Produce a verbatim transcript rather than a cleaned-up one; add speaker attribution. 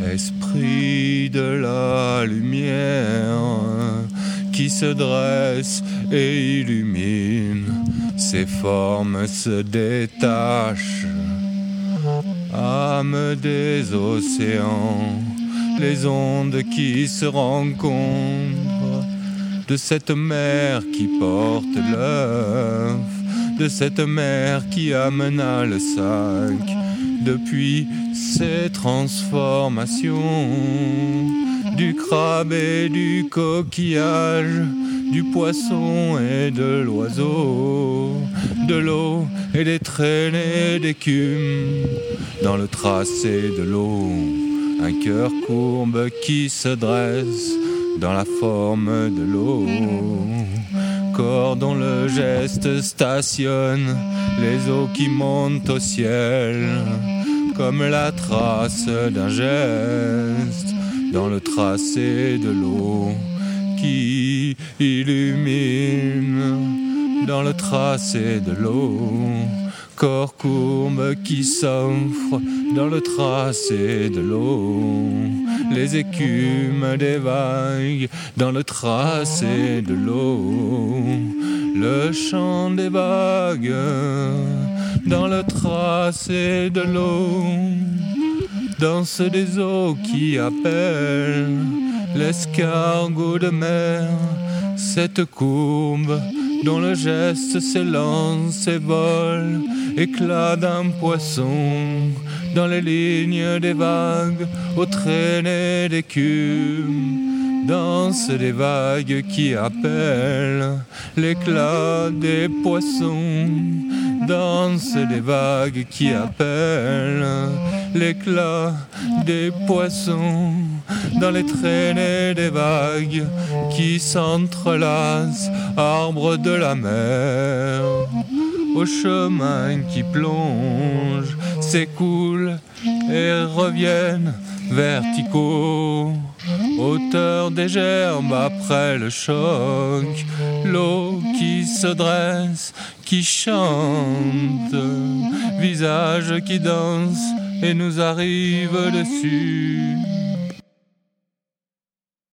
Speaker 1: Esprit de la lumière qui se dresse et illumine, ses formes se détachent. Âme des océans, les ondes qui se rencontrent, de cette mer qui porte l'œuf, de cette mer qui amena le sac, depuis ces transformations, du crabe et du coquillage, du poisson et de l'oiseau, de l'eau et des traînées d'écume, dans le tracé de l'eau, un cœur courbe qui se dresse dans la forme de l'eau, corps dont le geste stationne les eaux qui montent au ciel, comme la trace d'un geste dans le tracé de l'eau qui illumine, dans le tracé de l'eau, corps courbe qui s'offre dans le tracé de l'eau, les écumes des vagues dans le tracé de l'eau, le chant des vagues dans le tracé de l'eau, danse des eaux qui appellent l'escargot de mer, cette courbe dont le geste s'élance et vole, éclat d'un poisson dans les lignes des vagues, aux traînées d'écume, danse des vagues qui appellent l'éclat des poissons, danse des vagues qui appellent l'éclat des poissons, dans les traînées des vagues qui s'entrelacent, arbres de la mer, au chemin qui plonge, s'écoulent et reviennent verticaux, hauteur des gerbes après le choc, l'eau qui se dresse, qui chante, visage qui danse et nous arrive dessus.